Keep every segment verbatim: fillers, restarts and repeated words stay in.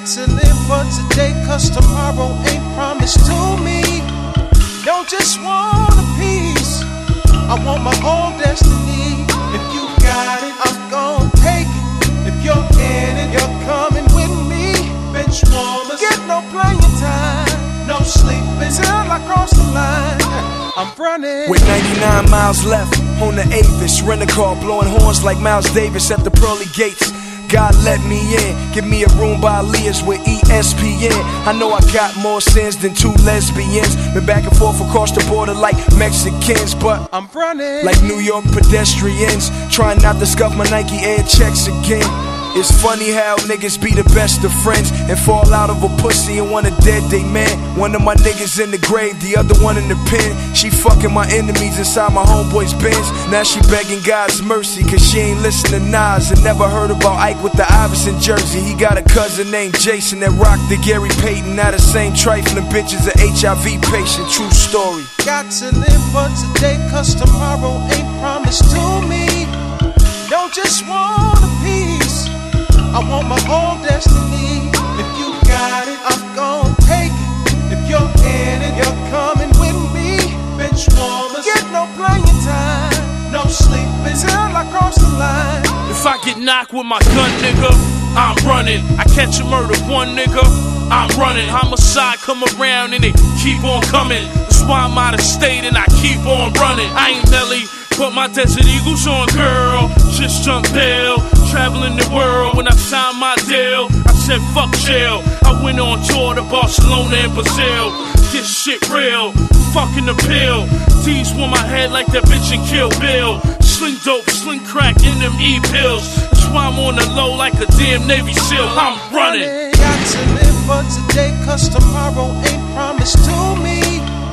Got to live for today, cause tomorrow ain't promised to me. Don't just want a piece, I want my whole destiny. If you got it, I'm gon' take it. If you're in it, you're coming with me. Bench warmers, get no playing time, no sleeping till I cross the line. I'm running with ninety-nine miles left on the Avis, rent a car, blowing horns like Miles Davis at the pearly gates. God let me in, give me a room by Leah's with E S P N. I know I got more sins than two lesbians. Been back and forth across the border like Mexicans, but I'm running like New York pedestrians, trying not to scuff my Nike Air checks again. It's funny how niggas be the best of friends and fall out of a pussy and want a dead day man. One of my niggas in the grave, the other one in the pen. She fucking my enemies inside my homeboy's Benz. Now she begging God's mercy cause she ain't listen to Nas and never heard about Ike with the Iverson jersey. He got a cousin named Jason that rocked the Gary Payton. Now the same trifling bitch is an H I V patient. True story. Got to live for today cause tomorrow ain't promised to me. Don't just want a piece, I want my whole destiny. If you got it, I'm gon' take it. If you're in it, you're coming with me. Bench warmers, get no playing time, no sleeping till I cross the line. If I get knocked with my gun, nigga, I'm running. I catch a murder, one nigga, I'm running. Homicide come around and they keep on coming. That's why I'm out of state and I keep on running. I ain't Nelly, put my Desert Eagles on, girl. Just jump bail, traveling the world. When I signed my deal, I said fuck jail. I went on tour to Barcelona and Brazil. This shit real, fucking the pill. D's want my head like that bitch in Kill Bill. Sling dope, sling crack in them E-pills. That's why I'm on the low like a damn Navy SEAL. I'm running. Got to live for today cause tomorrow ain't promised to me.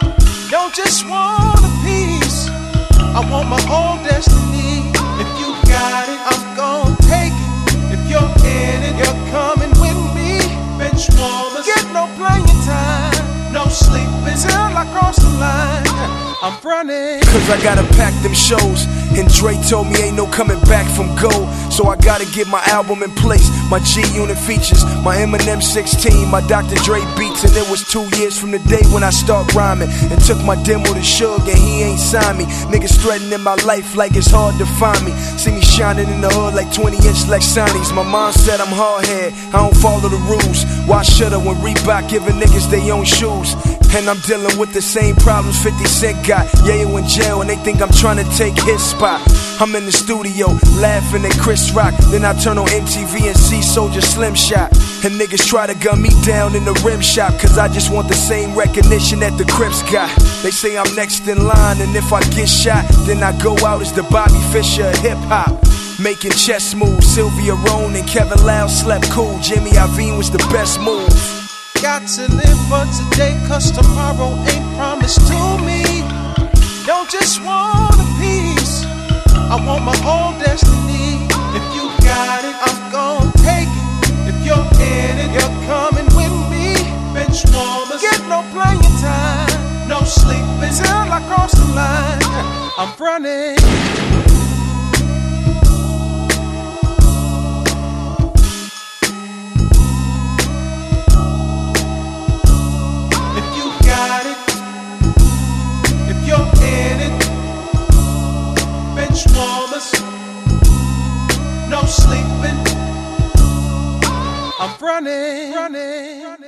Don't just want a piece, I want my whole destiny. If you got it, I'm gon' take it. If you're in it, you're coming with me. Bench warmers, get no playing time, no sleeping till I cross the line. I'm running cause I gotta pack them shows. And Dre told me ain't no coming back from gold. So I gotta get my album in place. My G-Unit features, my Eminem sixteen, my Doctor Dre beats. And it was two years from the day when I start rhyming. And took my demo to Suge and he ain't signed me. Niggas threatening my life like it's hard to find me. See me shining in the hood like twenty inch Lexanis. My mom said I'm hardhead, I don't follow the rules. Why should I when Reebok giving niggas they own shoes? And I'm dealing with the same problems fifty Cent got. Yeah, you in jail and they think I'm trying to take his spot. I'm in the studio, laughing at Chris Rock. Then I turn on M T V and see Soulja Slim Shot. And niggas try to gun me down in the rim shop cause I just want the same recognition that the Crips got. They say I'm next in line and if I get shot, then I go out as the Bobby Fischer of hip-hop. Making chess moves, Sylvia Rhone and Kevin Lowe slept cool. Jimmy Iovine was the best move. Got to live for today cause tomorrow ain't promised to me. Don't just want a piece, I want my whole destiny. If you got it, I'm gon' take it. If you're in it, you're coming with me. Bench warmers, get no playing time, no sleeping till I cross the line. I'm running. Warmers, no sleeping. I'm running, running, running.